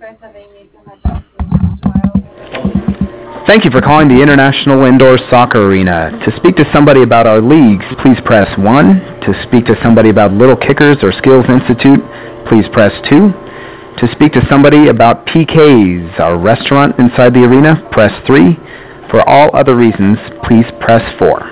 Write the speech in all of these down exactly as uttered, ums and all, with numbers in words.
Thank you for calling the International Indoor Soccer Arena. To speak to somebody about our leagues, please press one. To speak to somebody about Little Kickers or Skills Institute, please press two. To speak to somebody about P K's, our restaurant inside the arena, press three. For all other reasons, please press four.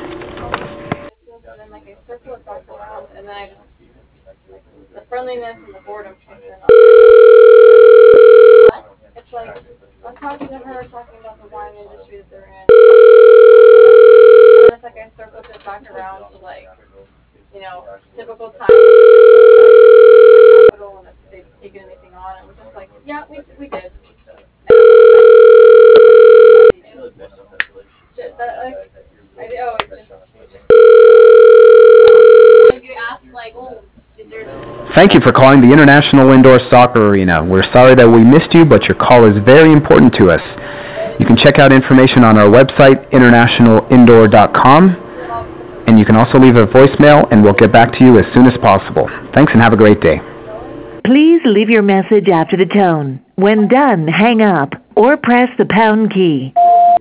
Thank you for calling the International Indoor Soccer Arena. We're sorry that we missed you, but your call is very important to us. You can check out information on our website, international indoor dot com, and you can also leave a voicemail, and we'll get back to you as soon as possible. Thanks, and have a great day. Please leave your message after the tone. When done, hang up or press the pound key.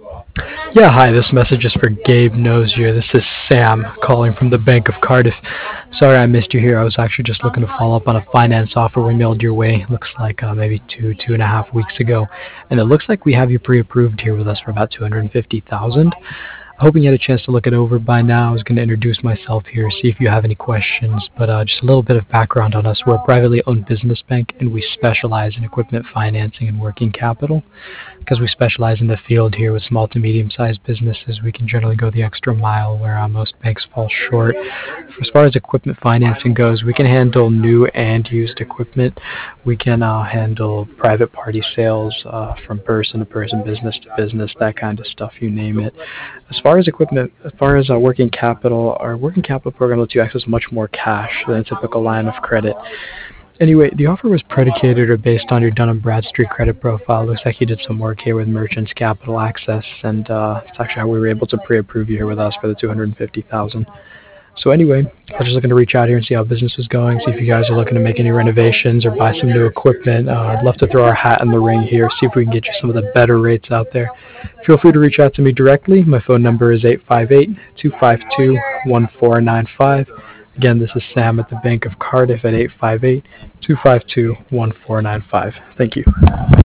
Yeah, hi, this message is for Gabe Nozier. This is Sam calling from the Bank of Cardiff. Sorry I missed you here. I was actually just looking to follow up on a finance offer we mailed your way. Looks like uh, maybe two, two and a half weeks ago. And it looks like we have you pre-approved here with us for about two hundred fifty thousand dollars. Hoping you had a chance to look it over by now. I was going to introduce myself here, see if you have any questions, but uh, just a little bit of background on us. We're a privately owned business bank, and we specialize in equipment financing and working capital. Because we specialize in the field here with small to medium-sized businesses, we can generally go the extra mile where uh, most banks fall short. As far as equipment financing goes, we can handle new and used equipment. We can uh, handle private party sales uh, from person to person, business to business, that kind of stuff, you name it. As far as equipment, as far as uh, working capital, our working capital program lets you access much more cash than a typical line of credit. Anyway, the offer was predicated or based on your Dun and Bradstreet credit profile. Looks like you did some work here with Merchants Capital Access, and uh, it's actually how we were able to pre-approve you here with us for the two hundred fifty thousand dollars. So anyway, I was just looking to reach out here and see how business was going, see if you guys are looking to make any renovations or buy some new equipment. Uh, I'd love to throw our hat in the ring here, see if we can get you some of the better rates out there. Feel free to reach out to me directly. My phone number is eight five eight, two five two, one four nine five. Again, this is Sam at the Bank of Cardiff at eight five eight, two five two, one four nine five. Thank you.